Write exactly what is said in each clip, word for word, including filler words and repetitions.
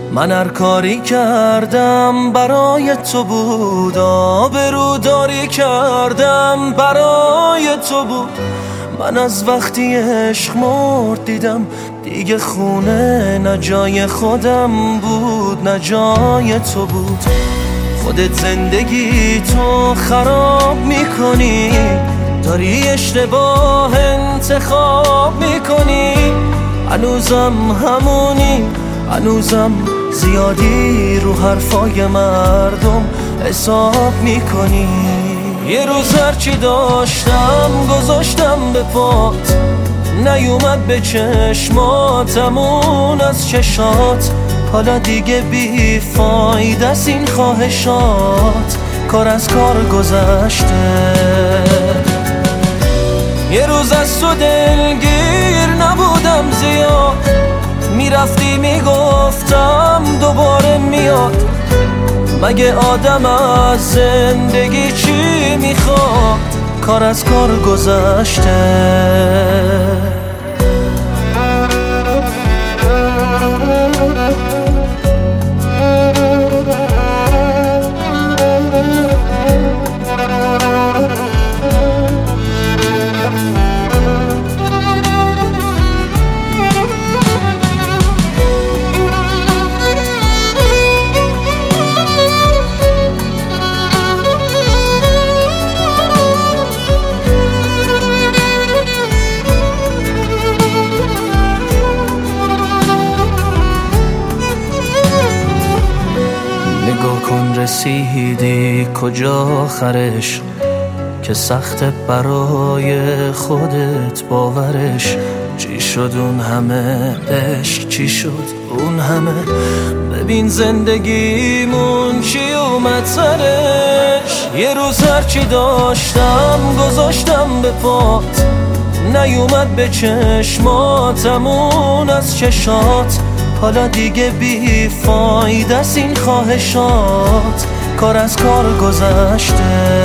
من هر کاری کردم برای تو بود، آبروداری کردم برای تو بود. من از وقتی عشق مرد دیدم دیگه خونه نه جای خودم بود نه جای تو بود. خودت زندگی تو خراب میکنی، داری اشتباه انتخاب میکنی. هنوزم همونی، هنوزم زیادی رو حرفای مردم حساب میکنی. یه روز هرچی داشتم گذاشتم به پات، نیومد به چشماتمون از چشات. حالا دیگه بی فایده است این خواهشات، کار از کار گذشته. یه روز از تو دلگیر نبودم زیاد، میرفتی میگفتم دوباره میاد. مگه آدم از زندگی چی میخواد، کار از کار گذشته. نگاه کن رسیدی کجا آخرش، که سخت برای خودت باورش. چی شد اون همه عشق، چی شد اون همه؟ ببین زندگیمون چی اومد سرش. یه روز هرچی داشتم گذاشتم به پات، نیومد به چشماتمون از چشات. حالا دیگه بی فایده است این خواهشات، کار از کار گذشته.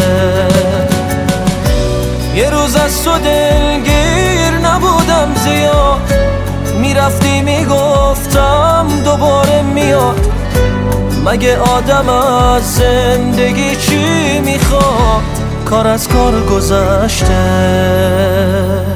یه روز از تو دلگیر نبودم زیاد، میرفتی میگفتم دوباره میاد. مگه آدم از زندگی چی میخواد، کار از کار گذشته.